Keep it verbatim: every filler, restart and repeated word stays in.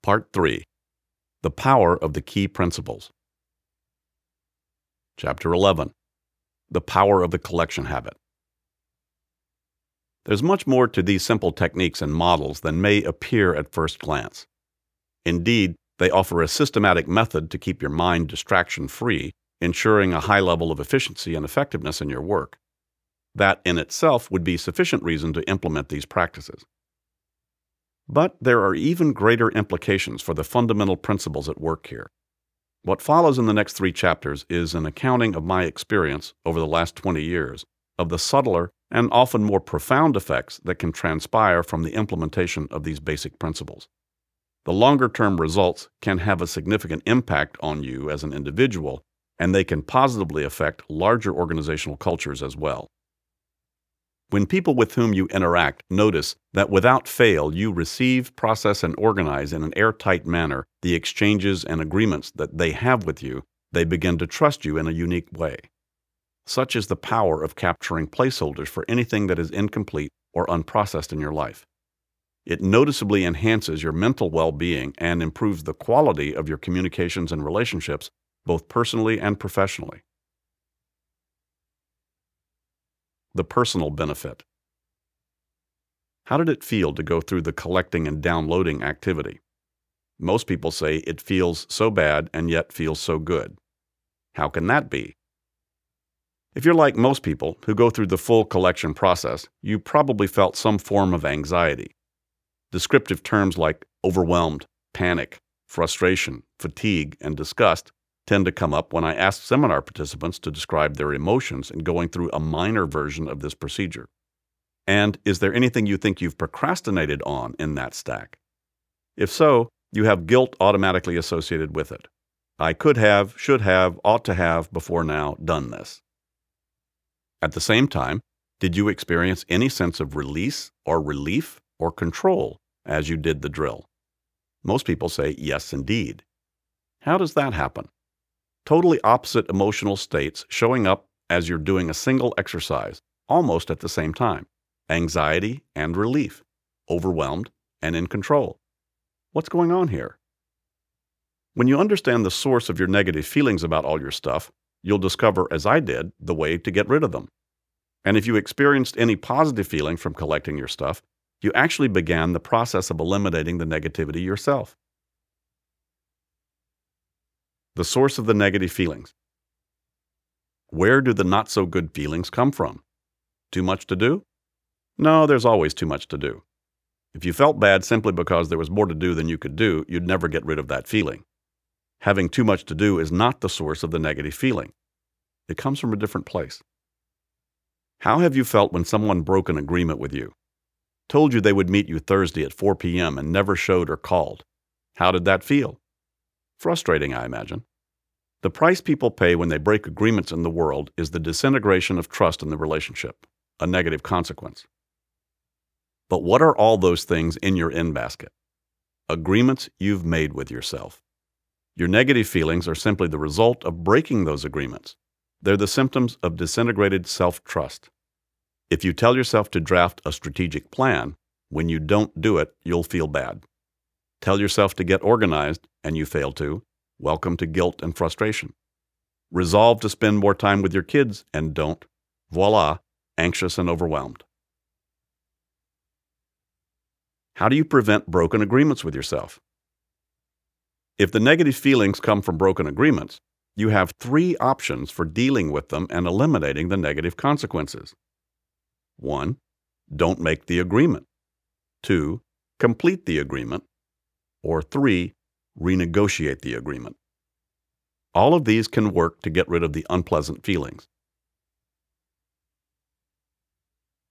Part three. The Power of the Key Principles. Chapter eleven. The Power of the Collection Habit. There's much more to these simple techniques and models than may appear at first glance. Indeed, they offer a systematic method to keep your mind distraction-free, ensuring a high level of efficiency and effectiveness in your work. That in itself would be sufficient reason to implement these practices. But there are even greater implications for the fundamental principles at work here. What follows in the next three chapters is an accounting of my experience over the last twenty years of the subtler and often more profound effects that can transpire from the implementation of these basic principles. The longer-term results can have a significant impact on you as an individual, and they can positively affect larger organizational cultures as well. When people with whom you interact notice that without fail you receive, process, and organize in an airtight manner the exchanges and agreements that they have with you, they begin to trust you in a unique way. Such is the power of capturing placeholders for anything that is incomplete or unprocessed in your life. It noticeably enhances your mental well-being and improves the quality of your communications and relationships, both personally and professionally. The personal benefit. How did it feel to go through the collecting and downloading activity? Most people say it feels so bad and yet feels so good. How can that be? If you're like most people who go through the full collection process, you probably felt some form of anxiety. Descriptive terms like overwhelmed, panic, frustration, fatigue, and disgust tend to come up when I ask seminar participants to describe their emotions in going through a minor version of this procedure. And is there anything you think you've procrastinated on in that stack? If so, you have guilt automatically associated with it. I could have, should have, ought to have before now done this. At the same time, did you experience any sense of release or relief or control as you did the drill? Most people say yes, indeed. How does that happen? Totally opposite emotional states showing up as you're doing a single exercise, almost at the same time. Anxiety and relief, overwhelmed and in control. What's going on here? When you understand the source of your negative feelings about all your stuff, you'll discover, as I did, the way to get rid of them. And if you experienced any positive feeling from collecting your stuff, you actually began the process of eliminating the negativity yourself. The source of the negative feelings. Where do the not-so-good feelings come from? Too much to do? No, there's always too much to do. If you felt bad simply because there was more to do than you could do, you'd never get rid of that feeling. Having too much to do is not the source of the negative feeling. It comes from a different place. How have you felt when someone broke an agreement with you? Told you they would meet you Thursday at four p.m. and never showed or called? How did that feel? Frustrating, I imagine. The price people pay when they break agreements in the world is the disintegration of trust in the relationship, a negative consequence. But what are all those things in your in-basket? Agreements you've made with yourself. Your negative feelings are simply the result of breaking those agreements. They're the symptoms of disintegrated self-trust. If you tell yourself to draft a strategic plan, when you don't do it, you'll feel bad. Tell yourself to get organized, and you fail to, welcome to guilt and frustration. Resolve to spend more time with your kids, and don't, voila, anxious and overwhelmed. How do you prevent broken agreements with yourself? If the negative feelings come from broken agreements, you have three options for dealing with them and eliminating the negative consequences. One, don't make the agreement. Two, complete the agreement. Or three, renegotiate the agreement. All of these can work to get rid of the unpleasant feelings.